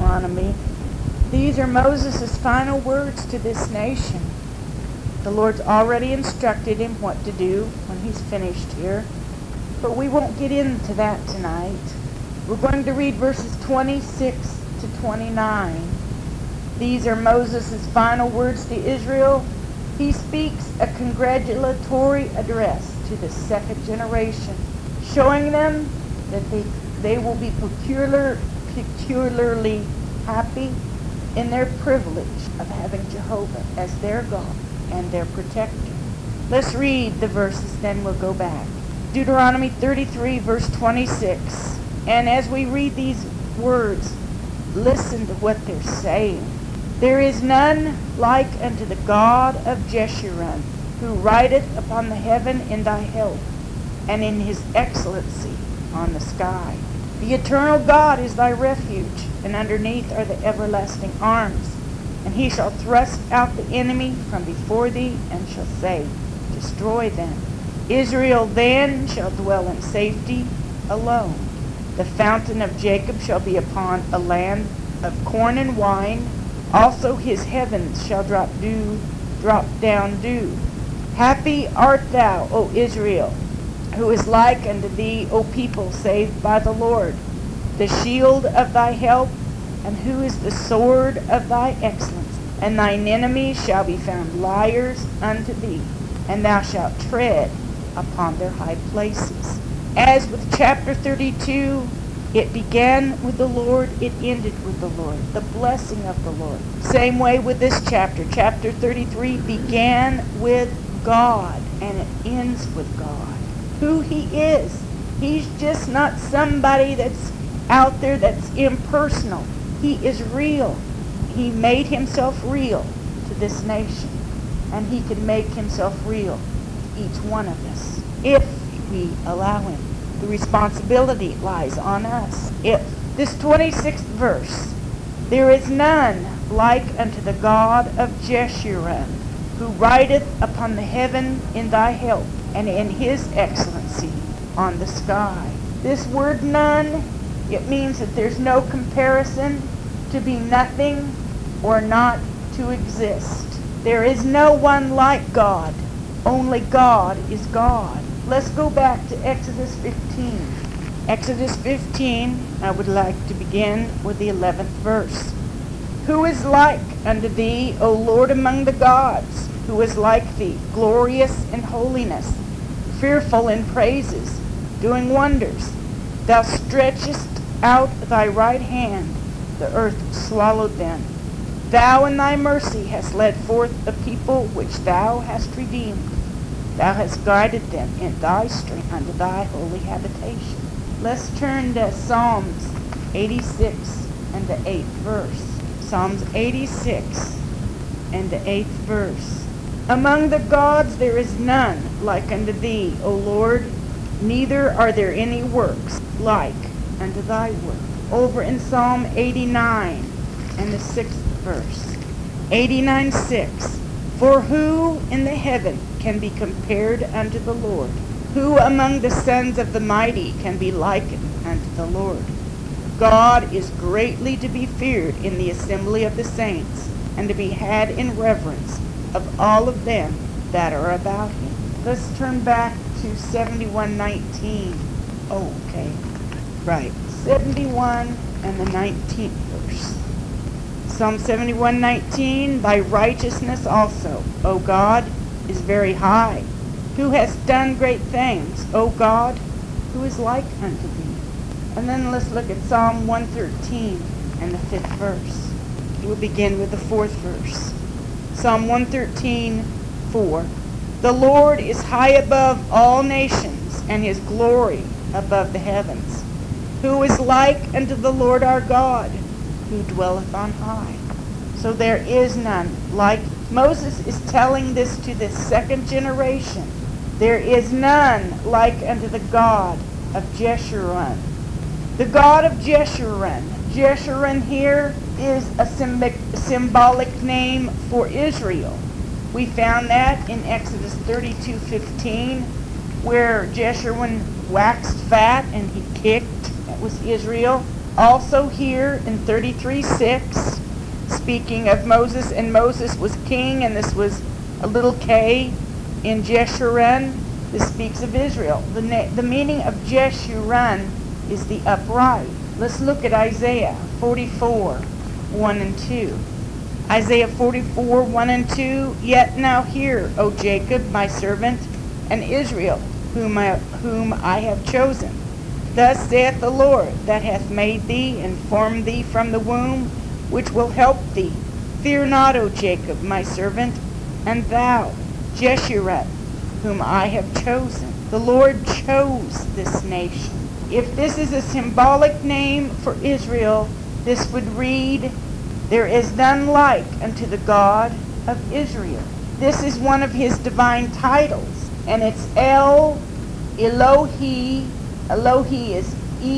Deuteronomy. These are Moses' final words to this nation. The Lord's already instructed him what to do when he's finished here, but we won't get into that tonight. We're going to read verses 26 to 29. These are Moses' final words to Israel. He speaks a congratulatory address to the second generation, showing them that they will be peculiarly happy in their privilege of having Jehovah as their God and their protector. Let's read the verses, then we'll go back. Deuteronomy 33, verse 26. And as we read these words, listen to what they're saying. There is none like unto the God of Jeshurun, who rideth upon the heaven in thy help, and in his excellency on the sky. The eternal God is thy refuge, and underneath are the everlasting arms. And he shall thrust out the enemy from before thee, and shall say, destroy them. Israel then shall dwell in safety alone. The fountain of Jacob shall be upon a land of corn and wine. Also his heavens shall drop down dew. Happy art thou, O Israel, who is like unto thee, O people saved by the Lord, the shield of thy help, and who is the sword of thy excellence. And thine enemies shall be found liars unto thee, and thou shalt tread upon their high places. As with chapter 32, it began with the Lord, it ended with the Lord, the blessing of the Lord. Same way with this chapter. Chapter 33 began with God, and it ends with God. Who he is. He's just not somebody that's out there that's impersonal. He is real. He made himself real to this nation, and he can make himself real to each one of us if we allow him. The responsibility lies on us. If this 26th verse, there is none like unto the God of Jeshurun, who rideth upon the heaven in thy help, and in his excellency on the sky. This word none, it means that there's no comparison, to be nothing or not to exist. There is no one like God. Only God is God. Let's go back to Exodus 15. Exodus 15, I would like to begin with the 11th verse. Who is like unto thee, O Lord, among the gods? Who is like thee, glorious in holiness, fearful in praises, doing wonders? Thou stretchest out thy right hand, the earth swallowed them. Thou in thy mercy hast led forth a people which thou hast redeemed. Thou hast guided them in thy strength unto thy holy habitation. Let's turn to Psalms 86 and the 8th verse. Psalms 86 and the 8th verse. Among the gods there is none like unto thee, O Lord, neither are there any works like unto thy work. Over in Psalm 89 and the 6th verse. 89:6. For who in the heaven can be compared unto the Lord? Who among the sons of the mighty can be likened unto the Lord? God is greatly to be feared in the assembly of the saints, and to be had in reverence of all of them that are about him. Let's turn back to 71:19. Oh, okay. Right. 71 and the 19th verse. Psalm 71:19. Thy righteousness also, O God, is very high. Who has done great things, O God, who is like unto thee? And then let's look at Psalm 113 and the 5th verse. We'll begin with the 4th verse. Psalm 113:4. The Lord is high above all nations, and his glory above the heavens. Who is like unto the Lord our God, who dwelleth on high? So there is none like. Moses is telling this to the second generation. There is none like unto the God of Jeshurun. The God of Jeshurun. Jeshurun here is a symbolic name for Israel. We found that in Exodus 32:15, where Jeshurun waxed fat and he kicked. That was Israel. Also here in 33:6, speaking of Moses, and Moses was king, and this was a little k in Jeshurun. This speaks of Israel. The meaning of Jeshurun is the upright. Let's look at Isaiah 44, 1 and 2. Isaiah 44, 1 and 2. Yet now hear, O Jacob, my servant, and Israel, whom I have chosen. Thus saith the Lord, that hath made thee and formed thee from the womb, which will help thee. Fear not, O Jacob, my servant, and thou, Jeshurun, whom I have chosen. The Lord chose this nation. If this is a symbolic name for Israel, this would read, there is none like unto the God of Israel. This is one of his divine titles, and it's El Elohi. Elohi is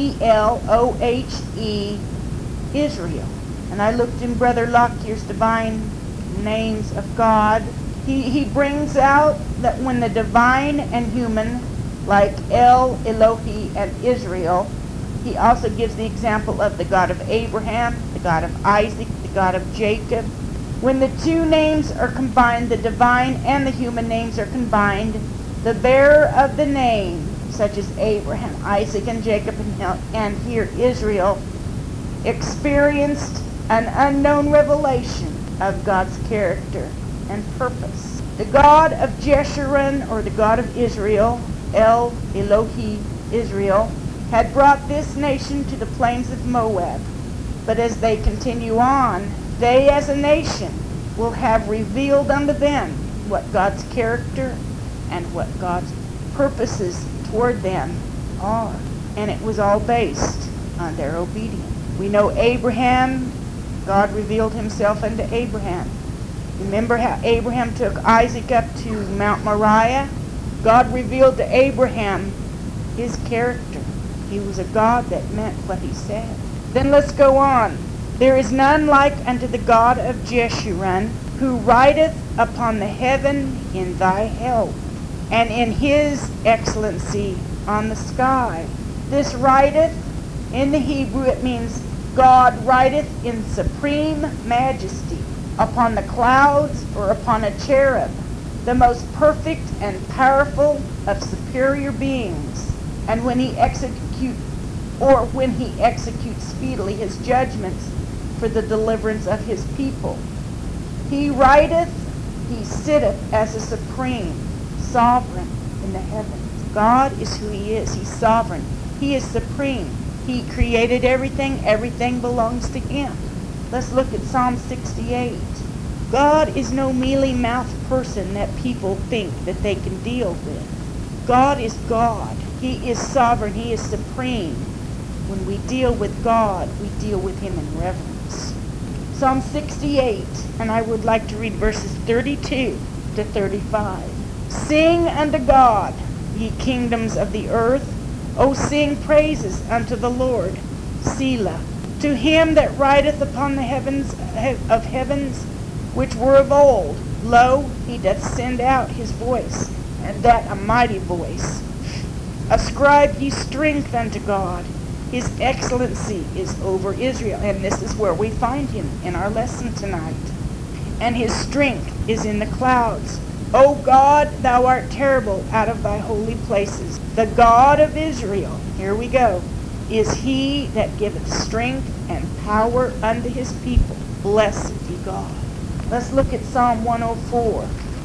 E-L-O-H-E, Israel. And I looked in Brother Lockyer's divine names of God. He brings out that when the divine and human, like El, Elohi, and Israel, he also gives the example of the God of Abraham, the God of Isaac, the God of Jacob. When the two names are combined, the divine and the human names are combined, the bearer of the name, such as Abraham, Isaac, and Jacob, and here Israel, experienced an unknown revelation of God's character and purpose. The God of Jeshurun, or the God of Israel, El Elohi Israel, had brought this nation to the plains of Moab. But as they continue on, they as a nation will have revealed unto them what God's character and what God's purposes toward them are. And it was all based on their obedience. We know Abraham, God revealed himself unto Abraham. Remember how Abraham took Isaac up to Mount Moriah? God revealed to Abraham his character. He was a God that meant what he said. Then let's go on. There is none like unto the God of Jeshurun, who rideth upon the heaven in thy help, and in his excellency on the sky. This rideth, in the Hebrew it means God rideth in supreme majesty upon the clouds or upon a cherub, the most perfect and powerful of superior beings. And when he executes speedily his judgments for the deliverance of his people. He rideth, he sitteth as a supreme sovereign in the heavens. God is who he is. He's sovereign. He is supreme. He created everything. Everything belongs to him. Let's look at Psalm 68. God is no mealy-mouthed person that people think that they can deal with. God is God. He is sovereign. He is supreme. When we deal with God, we deal with him in reverence. Psalm 68, and I would like to read verses 32 to 35. Sing unto God, ye kingdoms of the earth. O sing praises unto the Lord. Selah. To him that rideth upon the heavens of heavens, which were of old, lo, he doth send out his voice, and that a mighty voice. Ascribe ye strength unto God. His excellency is over Israel. And this is where we find him in our lesson tonight. And his strength is in the clouds. O God, thou art terrible out of thy holy places. The God of Israel, here we go, is he that giveth strength and power unto his people. Blessed be God. Let's look at Psalm 104.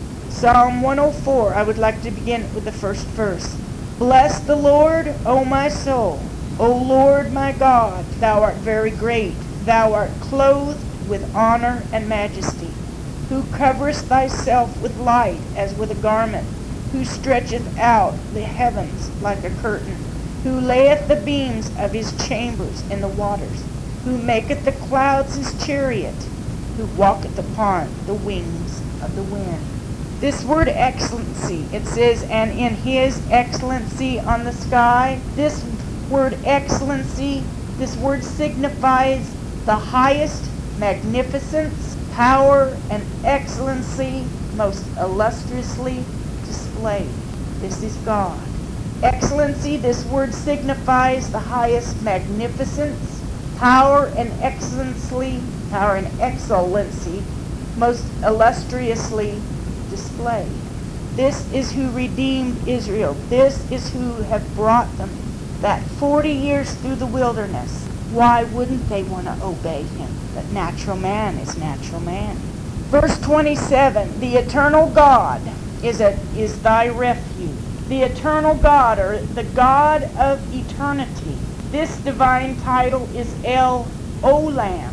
Psalm 104, I would like to begin with the first verse. Bless the Lord, O my soul. O Lord my God, thou art very great. Thou art clothed with honor and majesty, who coverest thyself with light as with a garment, who stretcheth out the heavens like a curtain, who layeth the beams of his chambers in the waters, who maketh the clouds his chariot, who walketh upon the wings of the wind. This word excellency, it says, and in his excellency on the sky. This word excellency, this word signifies the highest magnificence, power, and excellency, most illustriously displayed. This is God. Excellency, this word signifies the highest magnificence, power and excellency, most illustriously displayed. This is who redeemed Israel. This is who have brought them that 40 years through the wilderness. Why wouldn't they want to obey him? But natural man is natural man. Verse 27, the eternal God is thy refuge. The eternal God, or the God of eternity. This divine title is El Olam,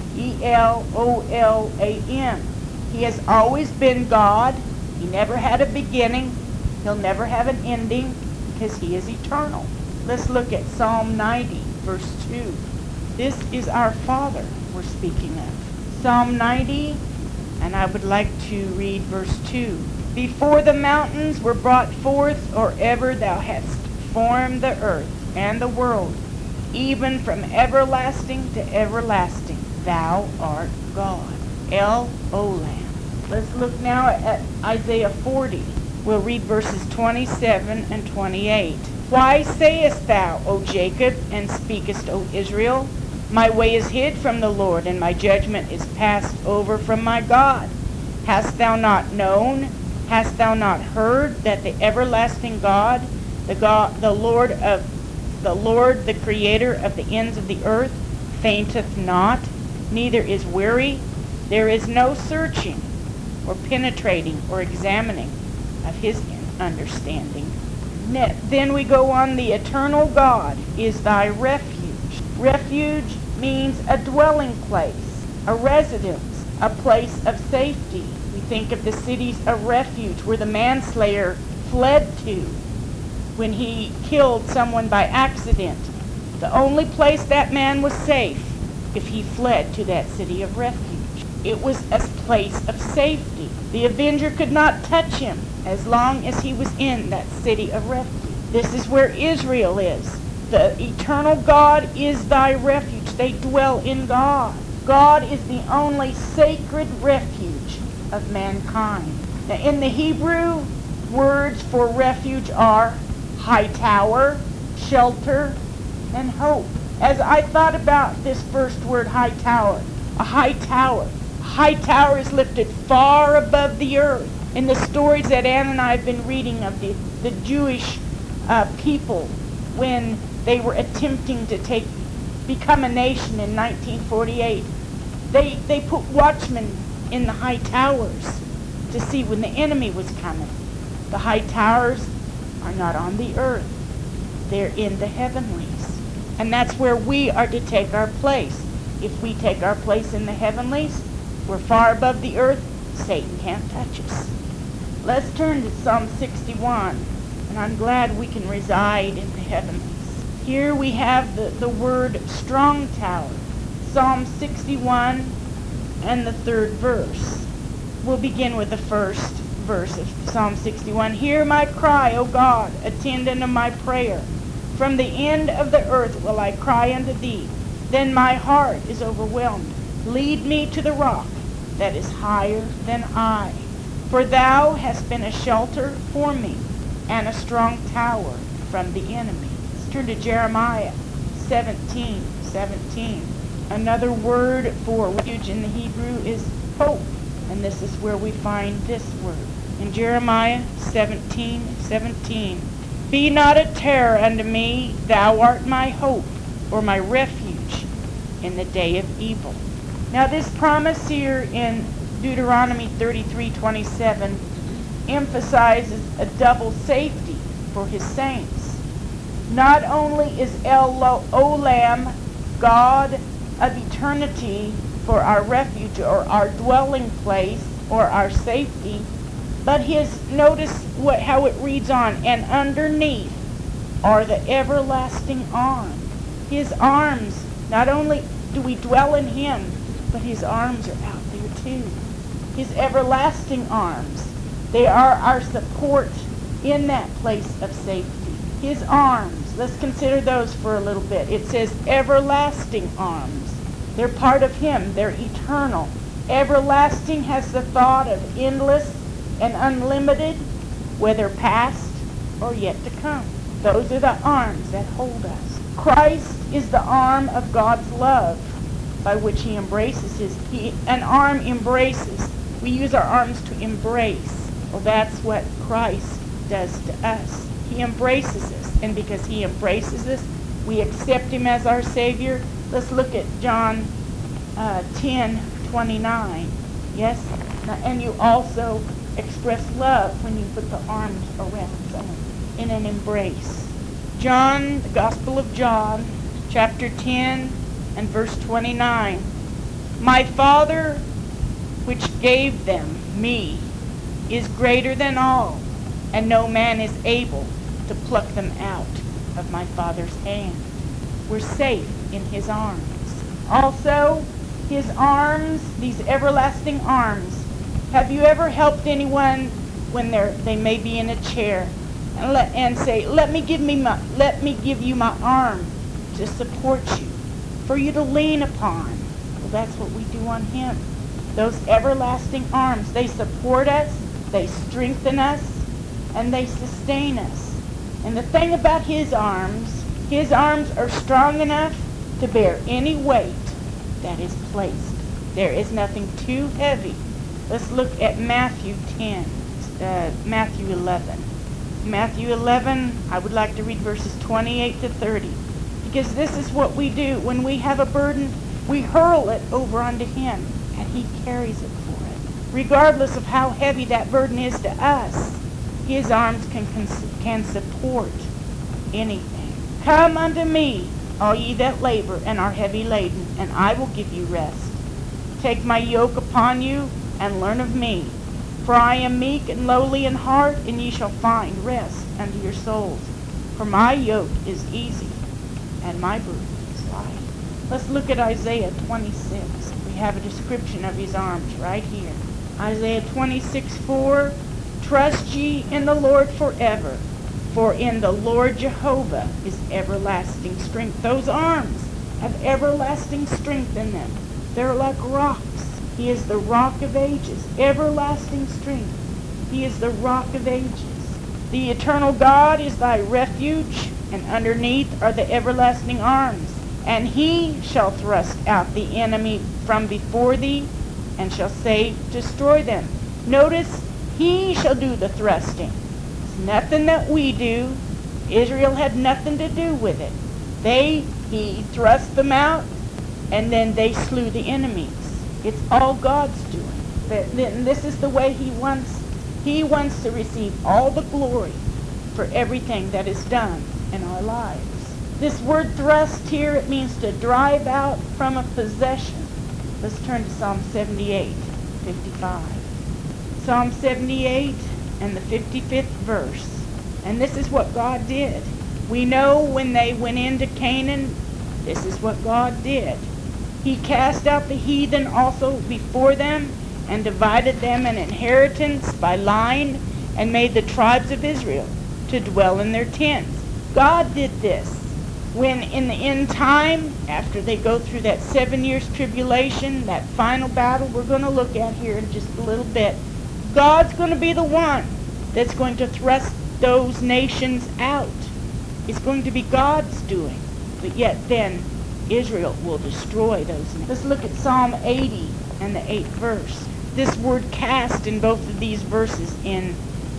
E-L-O-L-A-M. He has always been God. He never had a beginning. He'll never have an ending because he is eternal. Let's look at Psalm 90, verse 2. This is our Father we're speaking of. Psalm 90, and I would like to read verse 2. Before the mountains were brought forth, or ever thou hadst formed the earth and the world, even from everlasting to everlasting, thou art God. El Olam. Let's look now at Isaiah 40. We'll read verses 27 and 28. Why sayest thou, O Jacob, and speakest, O Israel? My way is hid from the Lord, and my judgment is passed over from my God. Hast thou not known? Hast thou not heard that the everlasting God, the Lord, the Creator of the ends of the earth, fainteth not, neither is weary? There is no searching, or penetrating, or examining of his understanding. Then we go on, the eternal God is thy refuge. Refuge means a dwelling place, a residence, a place of safety. We think of the cities of refuge where the manslayer fled to when he killed someone by accident. The only place that man was safe if he fled to that city of refuge. It was a place of safety. The avenger could not touch him as long as he was in that city of refuge. This is where Israel is. The eternal God is thy refuge. They dwell in God. God is the only sacred refuge of mankind. Now, in the Hebrew, words for refuge are high tower, shelter, and hope. As I thought about this first word, high tower, a high tower. A high tower is lifted far above the earth. In the stories that Ann and I have been reading of the Jewish people when they were attempting to become a nation in 1948, they put watchmen in the high towers to see when the enemy was coming. The high towers are not on the earth. They're in the heavenlies. And that's where we are to take our place. If we take our place in the heavenlies, we're far above the earth. Satan can't touch us. Let's turn to Psalm 61. And I'm glad we can reside in the heavenlies. Here we have the word strong tower. Psalm 61 and the third verse. We'll begin with the first verse of Psalm 61. Hear my cry, O God, attend unto my prayer. From the end of the earth will I cry unto thee. Then my heart is overwhelmed. Lead me to the rock that is higher than I. For thou hast been a shelter for me, and a strong tower from the enemy. Let's turn to Jeremiah 17:17. Another word for refuge in the Hebrew is hope. And this is where we find this word. In Jeremiah 17:17. Be not a terror unto me, thou art my hope, or my refuge in the day of evil. Now this promise here in Deuteronomy 33:27 emphasizes a double safety for his saints. Not only is El Olam, God of eternity, for our refuge or our dwelling place or our safety, but notice how it reads on, and underneath are the everlasting arms. His arms, not only do we dwell in him, but his arms are out there too. His everlasting arms, they are our support in that place of safety. His arms, let's consider those for a little bit. It says everlasting arms. They're part of him. They're eternal. Everlasting has the thought of endless and unlimited, whether past or yet to come. Those are the arms that hold us. Christ is the arm of God's love. by which he embraces an arm embraces. We use our arms to embrace. Well, that's what Christ does to us. He embraces us. And because he embraces us, we accept him as our Savior. Let's look at John 10:29. Yes? And you also express love when you put the arms around someone in an embrace. John, the Gospel of John, chapter 10 and verse 29. My Father, which gave them me, is greater than all, and no man is able to pluck them out of my Father's hand. We're safe in his arms. Also, his arms, these everlasting arms. Have you ever helped anyone when they may be in a chair and say, let me give you my arm to support you, for you to lean upon? Well, that's what we do on him. Those everlasting arms, they support us, they strengthen us, and they sustain us. And the thing about his arms are strong enough to bear any weight that is placed. There is nothing too heavy. Let's look at Matthew 11. Matthew 11, I would like to read verses 28 to 30. Because this is what we do. When we have a burden, we hurl it over onto him, and he carries it for us. Regardless of how heavy that burden is to us, his arms can support anything. Come unto me, all ye that labor and are heavy laden, and I will give you rest. Take my yoke upon you, and learn of me. For I am meek and lowly in heart, and ye shall find rest unto your souls. For my yoke is easy, and my burden is light. Let's look at Isaiah 26. We have a description of his arms right here. Isaiah 26:4. Trust ye in the Lord forever, for in the Lord Jehovah is everlasting strength. Those arms have everlasting strength in them. They're like rocks. He is the rock of ages, everlasting strength. He is the rock of ages. The eternal God is thy refuge, and underneath are the everlasting arms. And he shall thrust out the enemy from before thee, and shall say, destroy them. Notice, he shall do the thrusting. It's nothing that we do. Israel had nothing to do with it. He thrust them out, and then they slew the enemies. It's all God's doing. And this is the way he wants. He wants to receive all the glory for everything that is done in our lives. This word thrust here, it means to drive out from a possession. Let's turn to Psalm 78:55. Psalm 78 and the 55th verse. And this is what God did. We know when they went into Canaan, this is what God did. He cast out the heathen also before them, and divided them an inheritance by line, and made the tribes of Israel to dwell in their tents. God did this. When in the end time, after they go through that 7 years tribulation, that final battle we're going to look at here in just a little bit, God's going to be the one that's going to thrust those nations out. It's going to be God's doing. But yet then, Israel will destroy those. Let's look at Psalm 80 and the 8th verse. This word cast in both of these verses in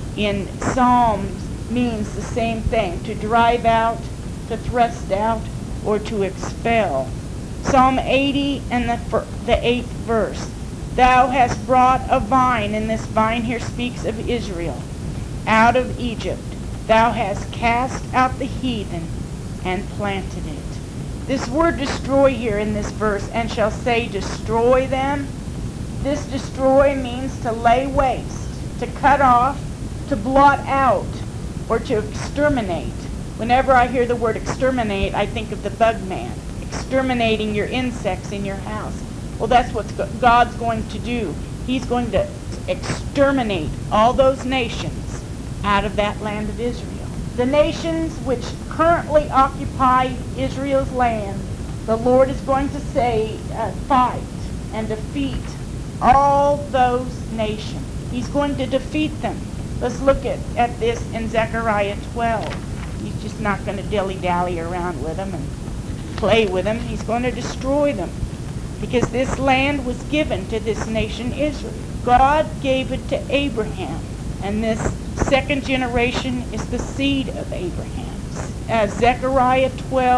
Psalms means the same thing. To drive out, to thrust out, or to expel. Psalm 80 and the 8th verse. Thou hast brought a vine, and this vine here speaks of Israel, out of Egypt. Thou hast cast out the heathen and planted it. This word destroy here in this verse, and shall say destroy them. This destroy means to lay waste, to cut off, to blot out, or to exterminate. Whenever I hear the word exterminate, I think of the bug man, exterminating your insects in your house. Well, that's what God's going to do. He's going to exterminate all those nations out of that land of Israel. The nations which currently occupy Israel's land, the Lord is going to say, fight and defeat all those nations. He's going to defeat them. Let's look at this in Zechariah 12. He's just not going to dilly-dally around with them and play with them. He's going to destroy them. because this land was given to this nation Israel. God gave it to Abraham, and this second generation is the seed of Abraham. Zechariah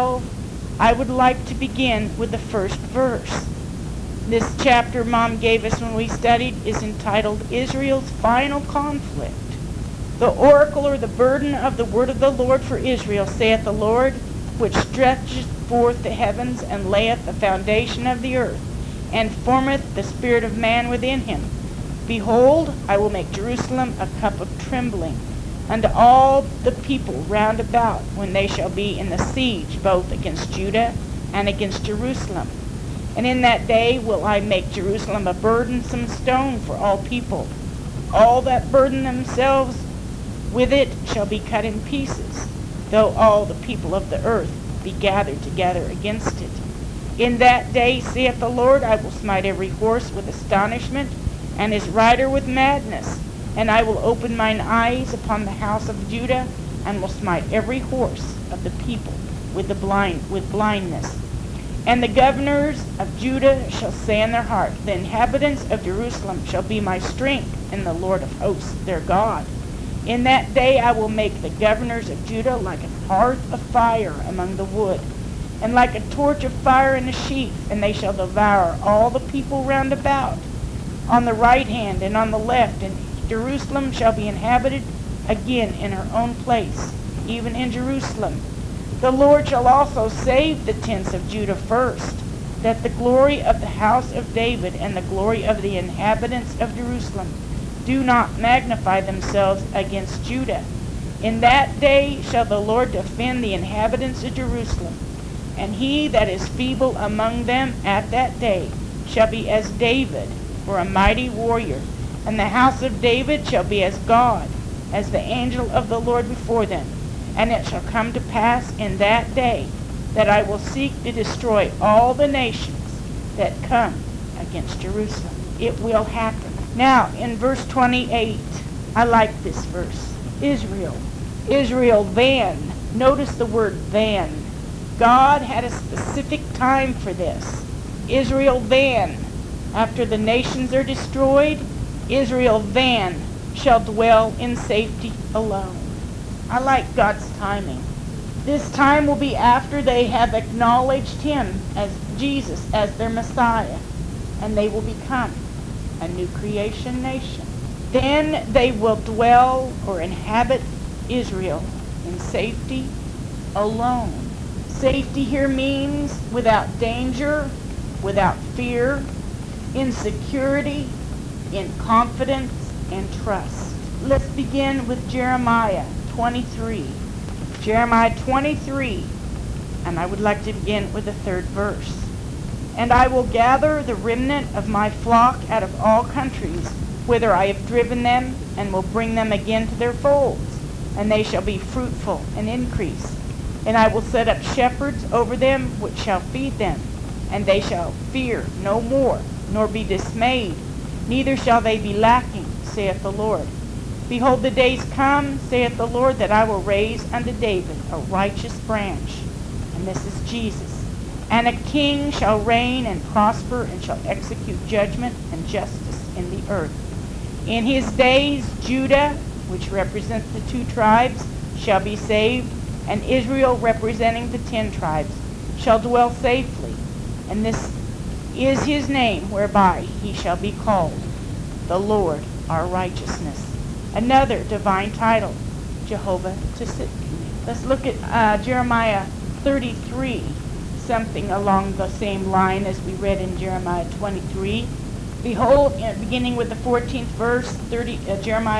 12, I would like to begin with the first verse. This chapter Mom gave us when we studied is entitled Israel's Final Conflict. The oracle or the burden of the word of the Lord for Israel, saith the Lord, which stretcheth forth the heavens, and layeth the foundation of the earth, and formeth the spirit of man within him. Behold, I will make Jerusalem a cup of trembling unto all the people round about, when they shall be in the siege, both against Judah and against Jerusalem. And in that day will I make Jerusalem a burdensome stone for all people. All that burden themselves with it shall be cut in pieces, though all the people of the earth be gathered together against it. In that day, saith the Lord, I will smite every horse with astonishment, and his rider with madness. And I will open mine eyes upon the house of Judah, and will smite every horse of the people with blindness. And the governors of Judah shall say in their heart, the inhabitants of Jerusalem shall be my strength in the Lord of hosts, their God. In that day I will make the governors of Judah like an hearth of fire among the wood, and like a torch of fire in a sheaf, and they shall devour all the people round about, on the right hand and on the left, and Jerusalem shall be inhabited again in her own place, even in Jerusalem. The Lord shall also save the tents of Judah first, that the glory of the house of David and the glory of the inhabitants of Jerusalem do not magnify themselves against Judah. In that day shall the Lord defend the inhabitants of Jerusalem, and he that is feeble among them at that day shall be as David, or a mighty warrior, and the house of David shall be as God, as the angel of the Lord before them. And it shall come to pass in that day that I will seek to destroy all the nations that come against Jerusalem. It will happen. Now, in verse 28, I like this verse. Israel then. Notice the word then. God had a specific time for this. Israel then. After the nations are destroyed, Israel then shall dwell in safety alone. I like God's timing. This time will be after they have acknowledged him as Jesus, as their Messiah, and they will become a new creation nation. Then they will dwell or inhabit Israel in safety alone. Safety here means without danger, without fear, in security, in confidence and trust. Let's begin with Jeremiah 23. Jeremiah 23, and I would like to begin with the third verse. And I will gather the remnant of my flock out of all countries, whither I have driven them, and will bring them again to their folds, and they shall be fruitful and increase. And I will set up shepherds over them, which shall feed them, and they shall fear no more, nor be dismayed, neither shall they be lacking, saith the Lord. Behold, the days come, saith the Lord, that I will raise unto David a righteous branch, and this is Jesus. And a king shall reign and prosper, and shall execute judgment and justice in the earth. In his days Judah, which represents the 2 tribes, shall be saved, and Israel, representing the 10 tribes, shall dwell safely. And this is his name whereby he shall be called, the Lord our righteousness. Another divine title, Jehovah Tsidkenu. Let's look at Jeremiah 33, something along the same line as we read in Jeremiah 23. Behold, beginning with the 14th verse, Jeremiah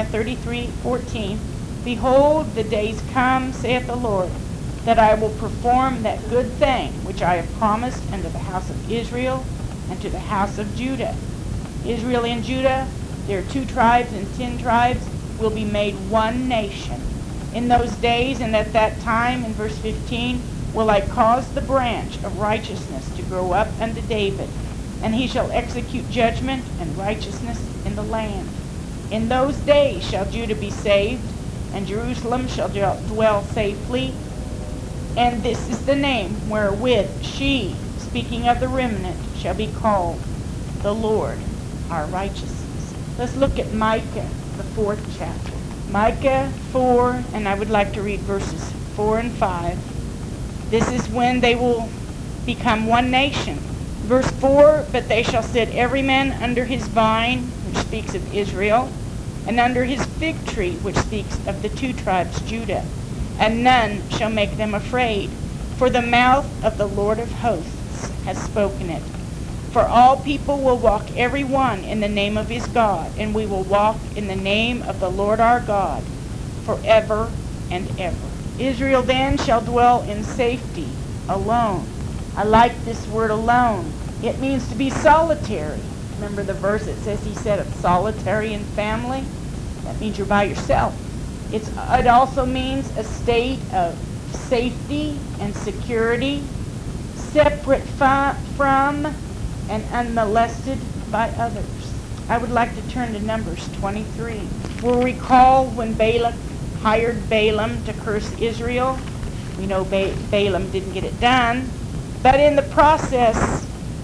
33:14. Behold, the days come, saith the Lord, that I will perform that good thing which I have promised unto the house of Israel and to the house of Judah. Israel and Judah, their 2 tribes and 10 tribes, will be made one nation. In those days and at that time, in verse 15, will I cause the branch of righteousness to grow up unto David, and he shall execute judgment and righteousness in the land. In those days shall Judah be saved, and Jerusalem shall dwell safely. And this is the name wherewith she, speaking of the remnant, shall be called the Lord our righteousness. Let's look at Micah, the 4th chapter. Micah 4, and I would like to read verses 4 and 5. This is when they will become one nation. Verse 4, but they shall sit every man under his vine, which speaks of Israel, and under his fig tree, which speaks of the 2 tribes, Judah. And none shall make them afraid, for the mouth of the Lord of hosts has spoken it. For all people will walk every one in the name of his God, and we will walk in the name of the Lord our God forever and ever. Israel then shall dwell in safety, alone. I like this word alone. It means to be solitary. Remember the verse that says he said it's solitary in family? That means you're by yourself. It also means a state of safety and security, separate from and unmolested by others. I would like to turn to Numbers 23. We'll recall when Balak hired Balaam to curse Israel. We know Balaam didn't get it done, but in the process,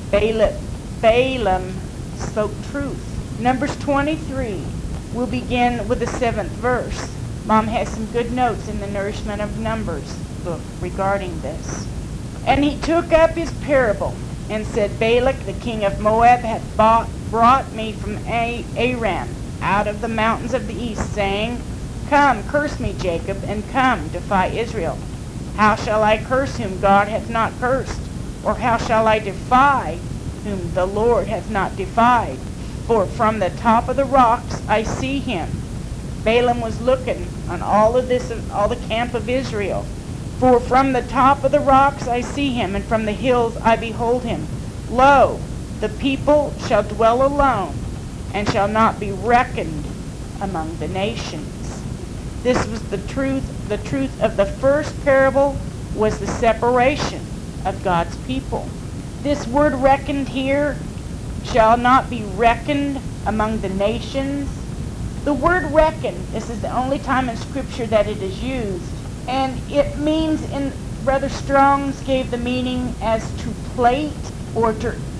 Balaam spoke truth. Numbers 23, we'll begin with the 7th verse. Mom has some good notes in the Nourishment of Numbers book regarding this. And he took up his parable and said, Balak, the king of Moab, hath brought me from Aram out of the mountains of the east, saying, Come, curse me, Jacob, and come, defy Israel. How shall I curse whom God hath not cursed? Or how shall I defy whom the Lord hath not defied? For from the top of the rocks I see him. Balaam was looking on all the camp of Israel. For from the top of the rocks I see him, and from the hills I behold him. Lo, the people shall dwell alone, and shall not be reckoned among the nations. This was the truth. The truth of the first parable was the separation of God's people. This word reckoned here, shall not be reckoned among the nations. The word reckon, this is the only time in Scripture that it is used. And it means, in Brother Strong's gave the meaning as to plate or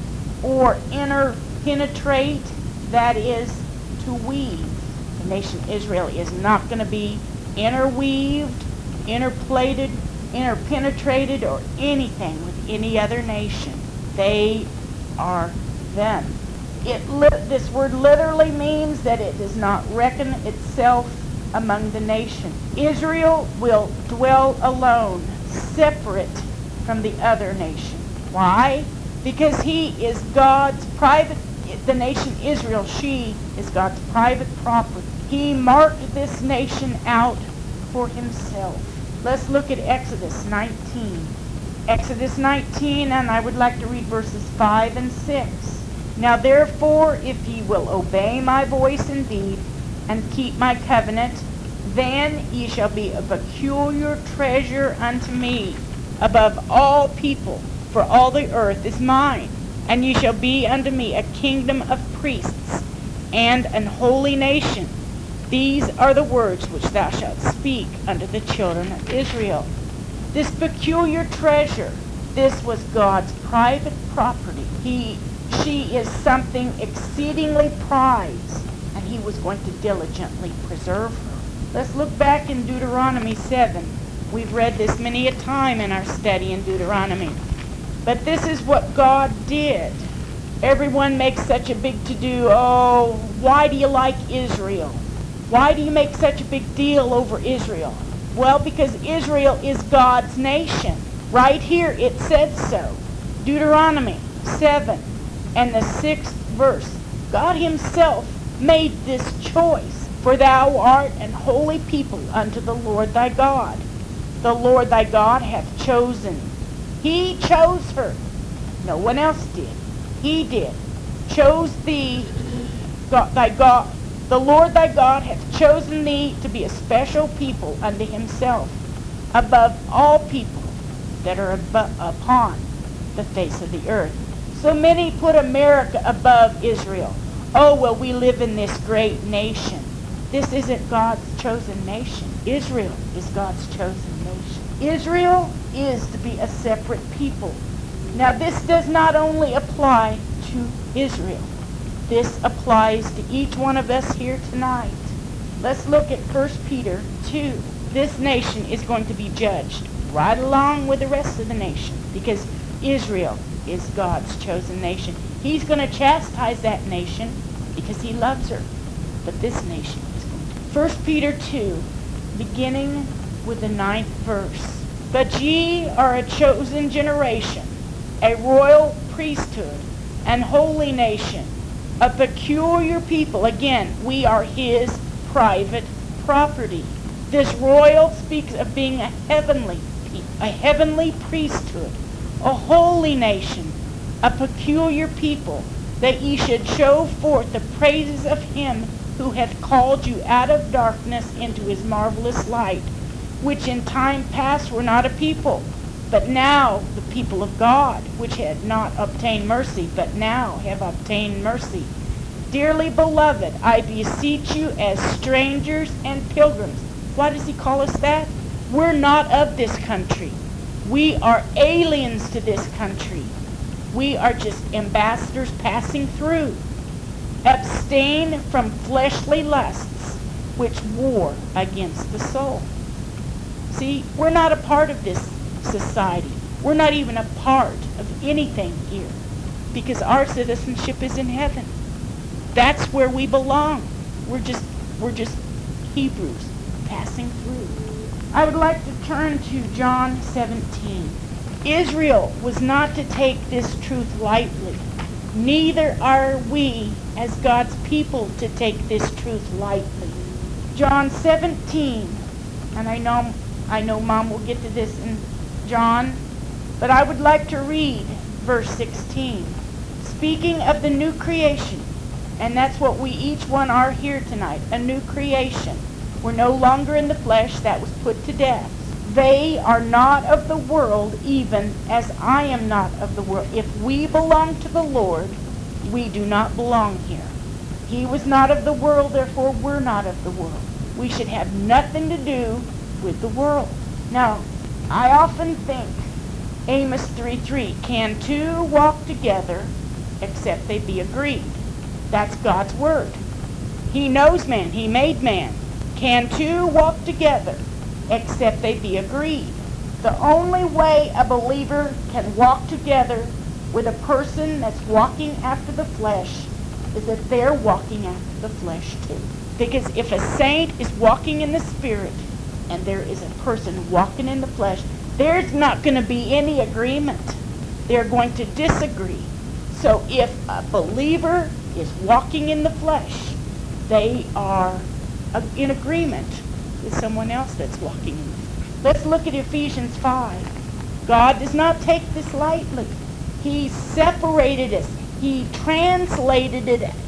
interpenetrate, that is to weave. The nation Israel is not going to be interweaved, interplated, interpenetrated, or anything with any other nation. They are them. This word literally means that it does not reckon itself among the nation. Israel will dwell alone, separate from the other nation. Why? Because he is God's private, the nation Israel, she is God's private property. He marked this nation out for himself. Let's look at Exodus 19. Exodus 19, and I would like to read verses 5 and 6. Now therefore, if ye will obey my voice indeed, and keep my covenant, then ye shall be a peculiar treasure unto me above all people, for all the earth is mine. And ye shall be unto me a kingdom of priests, and an holy nation. These are the words which thou shalt speak unto the children of Israel. This peculiar treasure, this was God's private property. She is something exceedingly prized, and he was going to diligently preserve her. Let's look back in Deuteronomy 7. We've read this many a time in our study in Deuteronomy. But this is what God did. Everyone makes such a big to-do. Oh, why do you like Israel? Why do you make such a big deal over Israel? Well, because Israel is God's nation. Right here it said so. Deuteronomy 7 and the 6th verse. God himself made this choice. For thou art an holy people unto the Lord thy God. The Lord thy God hath chosen. He chose her. No one else did. He did. Chose thee, thy God. The Lord thy God hath chosen thee to be a special people unto himself, above all people that are upon the face of the earth. So many put America above Israel. Oh, well, we live in this great nation. This isn't God's chosen nation. Israel is God's chosen nation. Israel is to be a separate people. Now this does not only apply to Israel. This applies to each one of us here tonight. Let's look at 1 Peter 2. This nation is going to be judged right along with the rest of the nation because Israel is God's chosen nation. He's going to chastise that nation because he loves her. But this nation is going to. 1 Peter 2, beginning with the 9th verse. But ye are a chosen generation, a royal priesthood, an holy nation, a peculiar people. Again, we are his private property. This royal speaks of being a heavenly priesthood, a holy nation, a peculiar people, that ye should show forth the praises of him who hath called you out of darkness into his marvelous light, which in time past were not a people, but now the people of God, which had not obtained mercy, but now have obtained mercy. Dearly beloved, I beseech you as strangers and pilgrims. Why does he call us that? We're not of this country. We are aliens to this country. We are just ambassadors passing through. Abstain from fleshly lusts, which war against the soul. See, we're not a part of this society. We're not even a part of anything here because our citizenship is in heaven. That's where we belong. We're just Hebrews passing through. I would like to turn to John 17. Israel was not to take this truth lightly. Neither are we as God's people to take this truth lightly. John 17, and I know Mom will get to this in John, but I would like to read verse 16. Speaking of the new creation, and that's what we each one are here tonight, a new creation. We're no longer in the flesh, that was put to death. They are not of the world, even as I am not of the world. If we belong to the Lord, we do not belong here. He was not of the world, therefore we're not of the world. We should have nothing to do with the world. Now, I often think, Amos 3:3, can two walk together except they be agreed? That's God's word. He knows man. He made man. Can two walk together except they be agreed? The only way a believer can walk together with a person that's walking after the flesh is if they're walking after the flesh too. Because if a saint is walking in the Spirit and there is a person walking in the flesh, there's not going to be any agreement. They're going to disagree. So if a believer is walking in the flesh, they are in agreement with someone else that's walking in the flesh. Let's look at Ephesians 5. God does not take this lightly. He separated us. He translated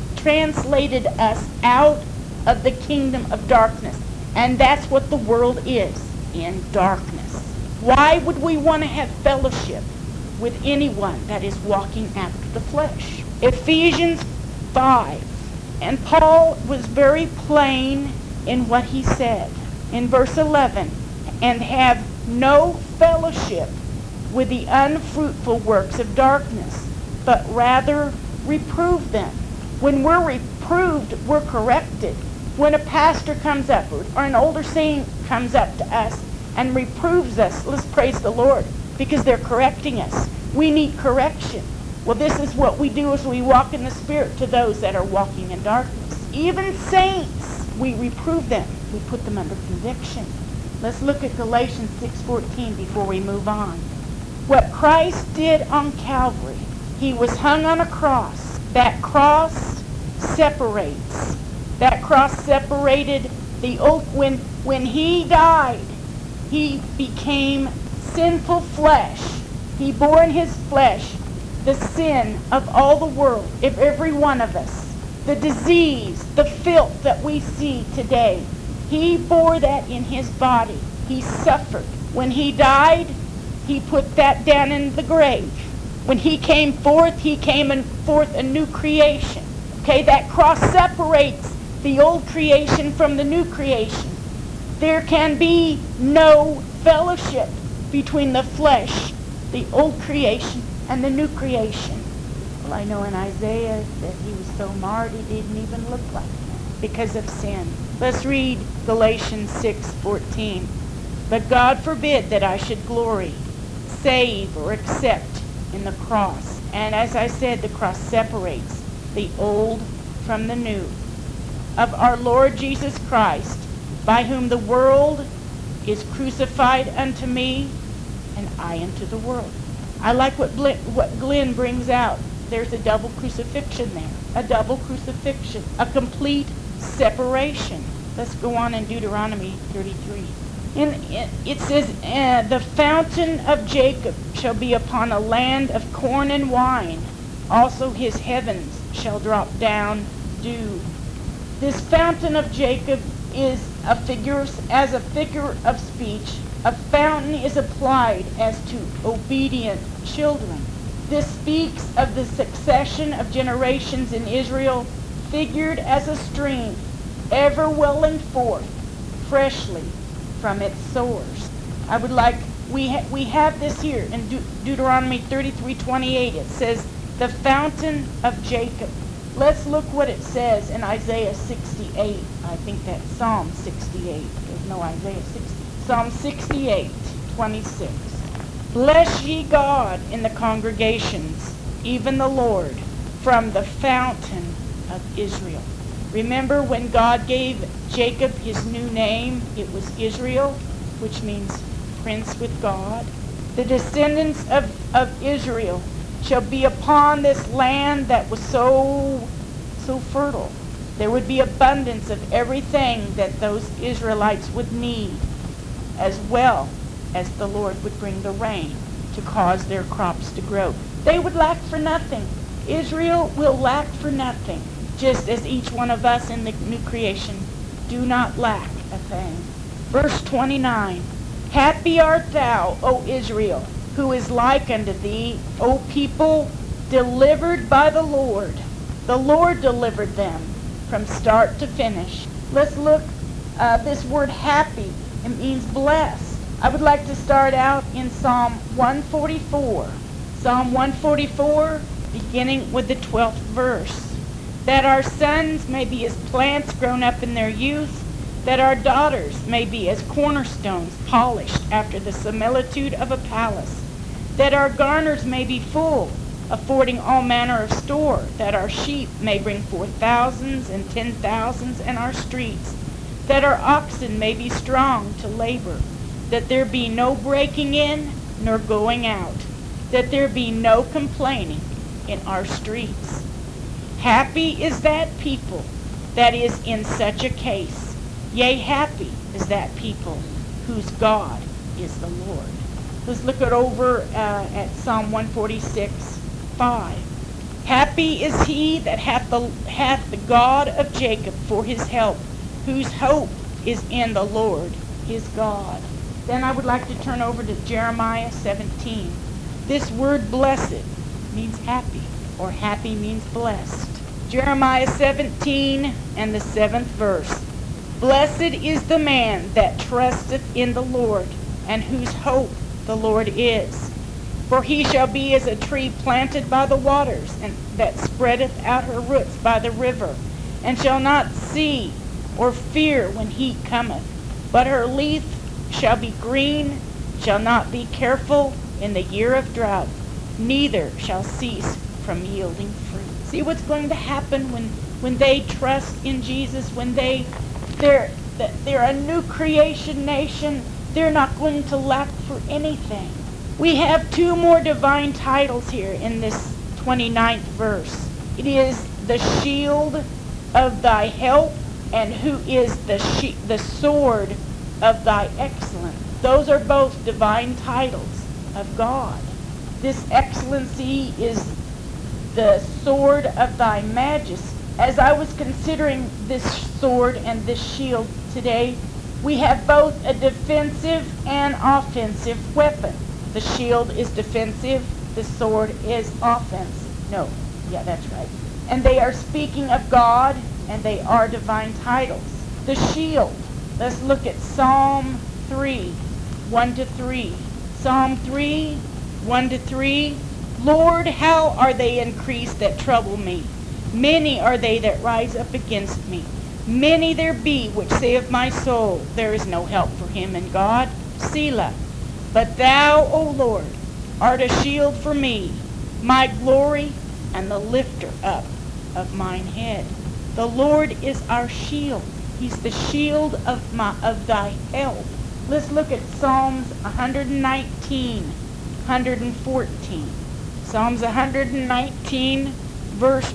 us out of the kingdom of darkness. And that's what the world is, in darkness. Why would we want to have fellowship with anyone that is walking after the flesh? Ephesians 5. And Paul was very plain in what he said. In verse 11, and have no fellowship with the unfruitful works of darkness, but rather reprove them. When we're reproved, we're corrected. When a pastor comes up or an older saint comes up to us and reproves us, let's praise the Lord, because they're correcting us. We need correction. Well, this is what we do as we walk in the Spirit to those that are walking in darkness. Even saints, we reprove them. We put them under conviction. Let's look at Galatians 6:14 before we move on. What Christ did on Calvary, he was hung on a cross. That cross separates. That cross separated the old. When he died, he became sinful flesh. He bore in his flesh the sin of all the world, of every one of us. The disease, the filth that we see today. He bore that in his body. He suffered. When he died, he put that down in the grave. When he came forth a new creation. Okay, that cross separates the old creation from the new creation. There can be no fellowship between the flesh, the old creation, and the new creation. Well, I know in Isaiah that he was so marred he didn't even look like him because of sin. Let's read Galatians 6:14. But God forbid that I should glory, save, or accept in the cross. And as I said, the cross separates the old from the new. Of our Lord Jesus Christ, by whom the world is crucified unto me, and I unto the world. I like what Glenn brings out. There's a double crucifixion there. A double crucifixion. A complete separation. Let's go on in Deuteronomy 33. It says, the fountain of Jacob shall be upon a land of corn and wine. Also his heavens shall drop down dew. This fountain of Jacob is as a figure of speech. A fountain is applied as to obedient children. This speaks of the succession of generations in Israel, figured as a stream, ever welling forth freshly from its source. I would like, we have this here in Deuteronomy 33:28. It says, the fountain of Jacob. Let's look what it says in Isaiah 68. I think that's Psalm 68. There's no Isaiah 60. Psalm 68:26. Bless ye God in the congregations, even the Lord, from the fountain of Israel. Remember when God gave Jacob his new name, it was Israel, which means prince with God. The descendants of Israel shall be upon this land that was so fertile. There would be abundance of everything that those Israelites would need, as well as the Lord would bring the rain to cause their crops to grow. They would lack for nothing. Israel will lack for nothing, just as each one of us in the new creation do not lack a thing. Verse 29, happy art thou, O Israel, who is like unto thee, O people, delivered by the Lord. The Lord delivered them from start to finish. Let's look, this word happy, it means blessed. I would like to start out in Psalm 144. Psalm 144, beginning with the 12th verse. That our sons may be as plants grown up in their youth, that our daughters may be as cornerstones polished after the similitude of a palace, that our garners may be full, affording all manner of store, that our sheep may bring forth thousands and 10,000s in our streets, that our oxen may be strong to labor, that there be no breaking in nor going out, that there be no complaining in our streets. Happy is that people that is in such a case. Yea, happy is that people whose God is the Lord. Let's look it over at Psalm 146:5. Happy is he that hath the God of Jacob for his help, whose hope is in the Lord his God. Then I would like to turn over to Jeremiah 17. This word blessed means happy, or happy means blessed. Jeremiah 17 and the 7th verse. Blessed is the man that trusteth in the Lord, and whose hope the Lord is. For he shall be as a tree planted by the waters, and that spreadeth out her roots by the river, and shall not see or fear when heat cometh. But her leaf shall be green, shall not be careful in the year of drought, neither shall cease from yielding fruit. See what's going to happen when they trust in Jesus, when they're a new creation nation. They're not going to lack for anything. We have two more divine titles here in this 29th verse. It is the shield of thy help, and who is the sword of thy excellence. Those are both divine titles of God. This excellency is the sword of thy majesty. As I was considering this sword and this shield today, we have both a defensive and offensive weapon. The shield is defensive, the sword is offensive. No, yeah, that's right. And they are speaking of God, and they are divine titles. The shield. Let's look at Psalm 3, 1-3. Psalm 3, 1-3. Lord, how are they increased that trouble me? Many are they that rise up against me. Many there be which say of my soul, there is no help for him in God. Selah. But thou, O Lord, art a shield for me, my glory, and the lifter up of mine head. The Lord is our shield. He's the shield of thy help. Let's look at Psalms 119, 114. Psalms 119, verse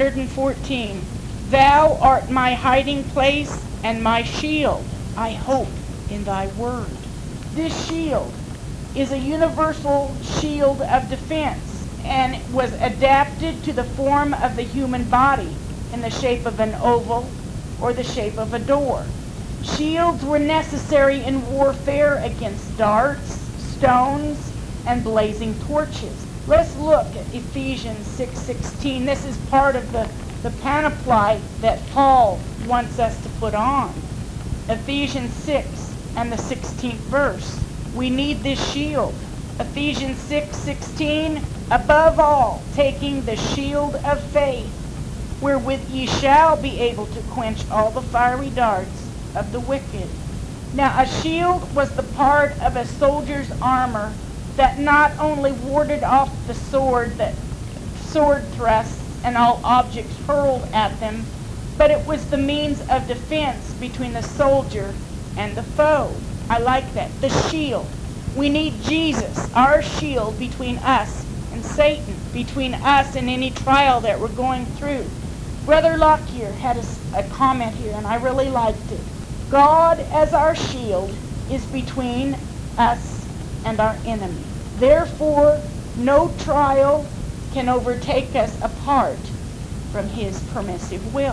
114. Thou art my hiding place and my shield. I hope in thy word. This shield is a universal shield of defense and was adapted to the form of the human body in the shape of an oval or the shape of a door. Shields were necessary in warfare against darts, stones, and blazing torches. Let's look at Ephesians 6:16. This is part of the panoply that Paul wants us to put on. Ephesians 6 and the 16th verse. We need this shield. Ephesians 6:16, above all, taking the shield of faith, wherewith ye shall be able to quench all the fiery darts of the wicked. Now, a shield was the part of a soldier's armor that not only warded off the sword thrusts and all objects hurled at them, but it was the means of defense between the soldier and the foe. I like that. The shield. We need Jesus, our shield, between us and Satan, between us and any trial that we're going through. Brother Lockyer had a comment here, and I really liked it. God, as our shield, is between us and our enemy. Therefore, no trial can overtake us apart from his permissive will.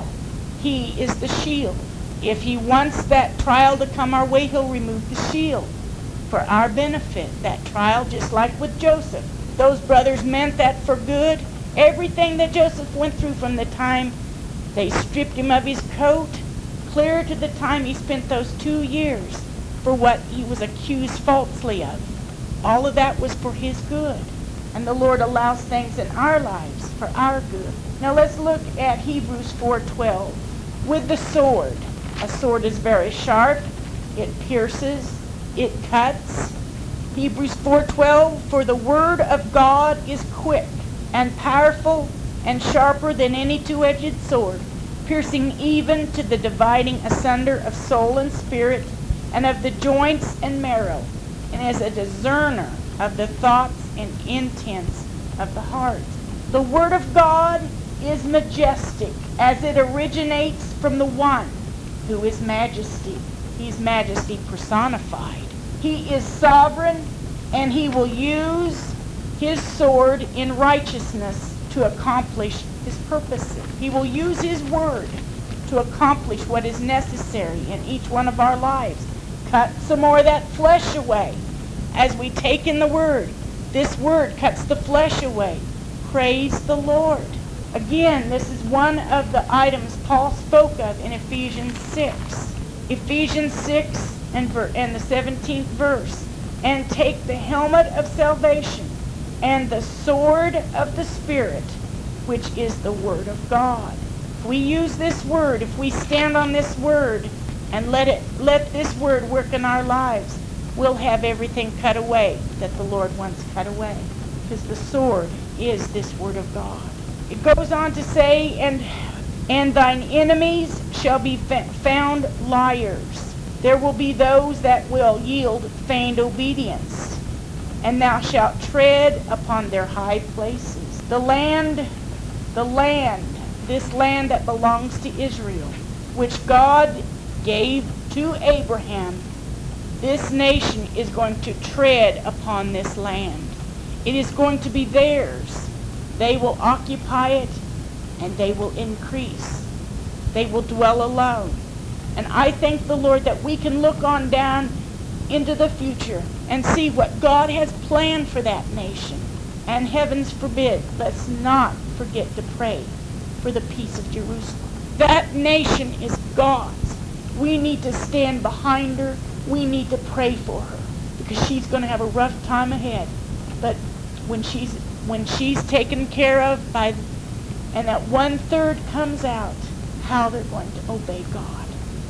He is the shield. If he wants that trial to come our way, he'll remove the shield for our benefit. That trial, just like with Joseph. Those brothers meant that for good. Everything that Joseph went through from the time they stripped him of his coat, clear to the time he spent those 2 years for what he was accused falsely of. All of that was for his good. And the Lord allows things in our lives for our good. Now let's look at Hebrews 4:12. With the sword. A sword is very sharp. It pierces. It cuts. Hebrews 4:12. For the word of God is quick and powerful and sharper than any two-edged sword, piercing even to the dividing asunder of soul and spirit, and of the joints and marrow, and is a discerner of the thoughts and intents of the heart. The Word of God is majestic as it originates from the one who is majesty. He's majesty personified. He is sovereign, and he will use his sword in righteousness to accomplish his purposes. He will use his word to accomplish what is necessary in each one of our lives. Cut some more of that flesh away. As we take in the word, this word cuts the flesh away. Praise the Lord. Again, this is one of the items Paul spoke of in Ephesians 6. Ephesians 6 and the 17th verse. And take the helmet of salvation and the sword of the Spirit, which is the Word of God. If we use this word, if we stand on this word and let this word work in our lives, we'll have everything cut away that the Lord wants cut away. Because the sword is this Word of God. It goes on to say, and thine enemies shall be found liars. There will be those that will yield feigned obedience, and thou shalt tread upon their high places. This land that belongs to Israel, which God gave to Abraham, this nation is going to tread upon this land. It is going to be theirs. They will occupy it, and they will increase. They will dwell alone. And I thank the Lord that we can look on down into the future and see what God has planned for that nation. And heavens forbid, let's not forget to pray for the peace of Jerusalem. That nation is God's. We need to stand behind her. We need to pray for her, because she's going to have a rough time ahead. But when she's when she's taken care of by, and that 1/3 comes out, how they're going to obey God.